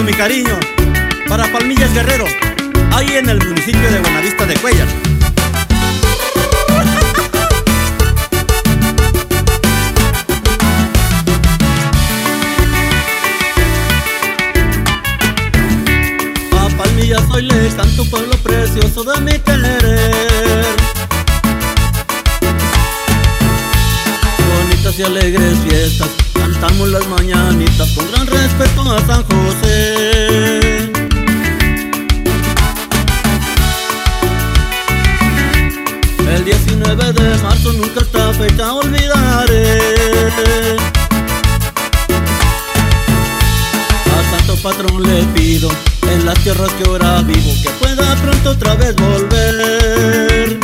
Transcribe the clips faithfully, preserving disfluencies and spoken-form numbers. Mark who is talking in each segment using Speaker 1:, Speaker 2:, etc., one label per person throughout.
Speaker 1: mi cariño para Palmillas Guerrero, ahí en el municipio de Buenavista de Cuéllar. A Palmillas hoy le canto pueblo precioso de mi querer. Bonitas y alegres fiestas, cantamos las mañanitas con gran respeto a San José. El diecinueve de marzo nunca esta fecha olvidaré. A Santo Patrón le pido, en las tierras que ahora vivo, que pueda pronto otra vez volver.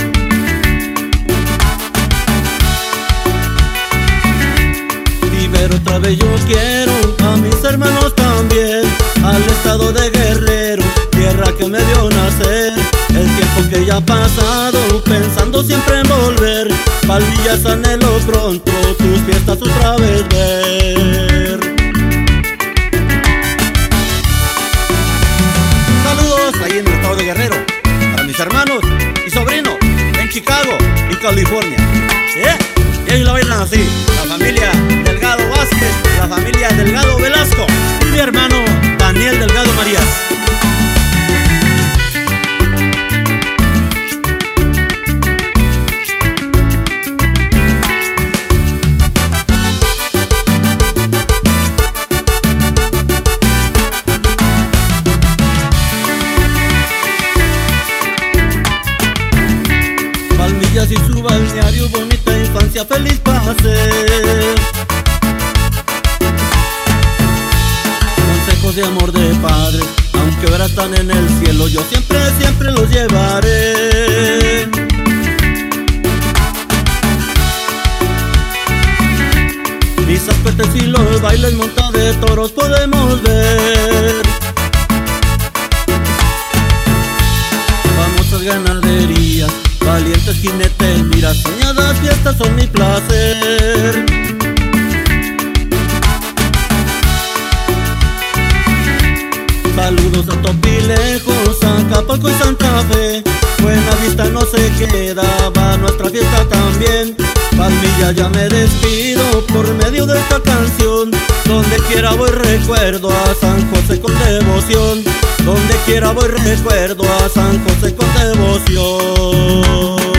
Speaker 1: Pero otra vez yo quiero a mis hermanos también, al estado de Guerrero, tierra que me vio nacer. El tiempo que ya ha pasado, pensando siempre en volver. Palmillas anhelo pronto tus fiestas otra vez ver. Saludos ahí en el estado de Guerrero, para mis hermanos y sobrinos en Chicago y California. ¿Eh? Y ellos la bailan así, la familia Delgado Vázquez, la familia Delgado Velasco y mi hermano Daniel Delgado Marías. Palmillas y su balneario, bonita infancia, feliz pase. Consejos de amor de padre, aunque ahora están en el cielo, yo siempre, siempre los llevaré. Mis apetes y los bailes montados de toros podemos ver. Famosas ganaderías, valientes jinetes, mira, soñadas fiestas son mi placer. Saludos a Topilejos, Acapulco y Santa Fe. Buenavista no se quedaba nuestra fiesta también. Palmillas ya me despido por medio de esta canción. Donde quiera voy recuerdo a San José con devoción. Donde quiera voy recuerdo a San José con devoción.